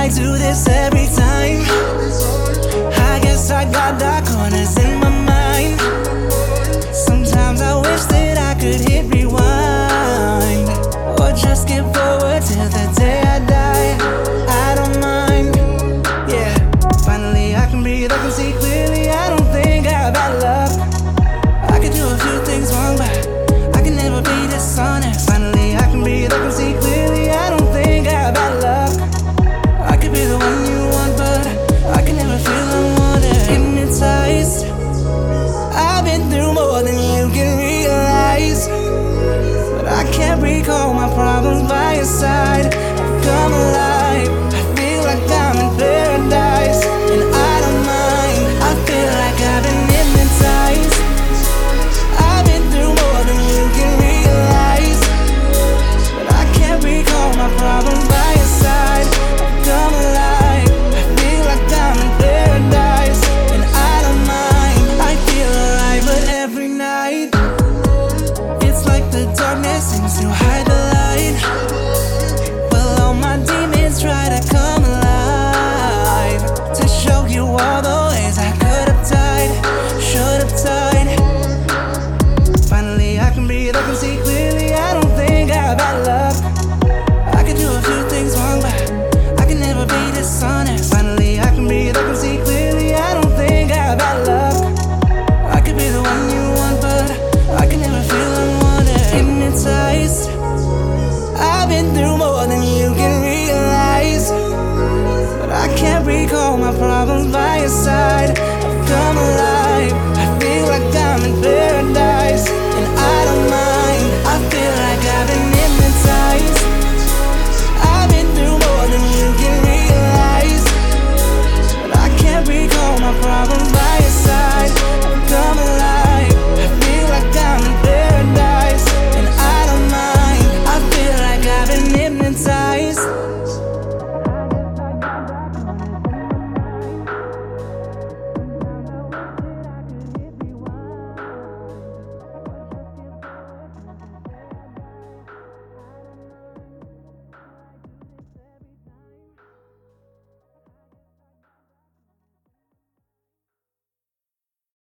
do this every time. I guess I got dark corners in my mind. Sometimes I wish that I could hit rewind, or just skip forward till the day I die. I don't mind, yeah. Finally I can breathe, I can see clearly. I don't think I have bad luck. I could do a few things wrong, but I can never be dishonest. Finally I can breathe, I can see clearly. I don't think I have bad luck. I could be the one you want, but I can never feel unwanted. Hypnotized, I've been through more than you can realize, but I can't recall my problems by your side. I've come alive, I feel like I'm in paradise, and I don't mind. I feel like I've been hypnotized. I've been through more than you can realize, but I can't recall my problems by your side. I've come alive, I feel like I'm in paradise, and I don't mind. I feel alive, but every night it's like the darkness seems to hide the light. Well, all my demons try to come alive, to show you all the ways I could have died, should have died. Finally I can breathe, I can see clearly. I don't think I have bad luck. I could do a few things wrong, but I can never be dishonest. Finally I can breathe, I can see clearly. I don't think I have bad luck. I could be the one you want, but I can never feel unwanted. Hypnotized, I've been through more than you can realize, but I can't recall my problems by your side. I've come alive.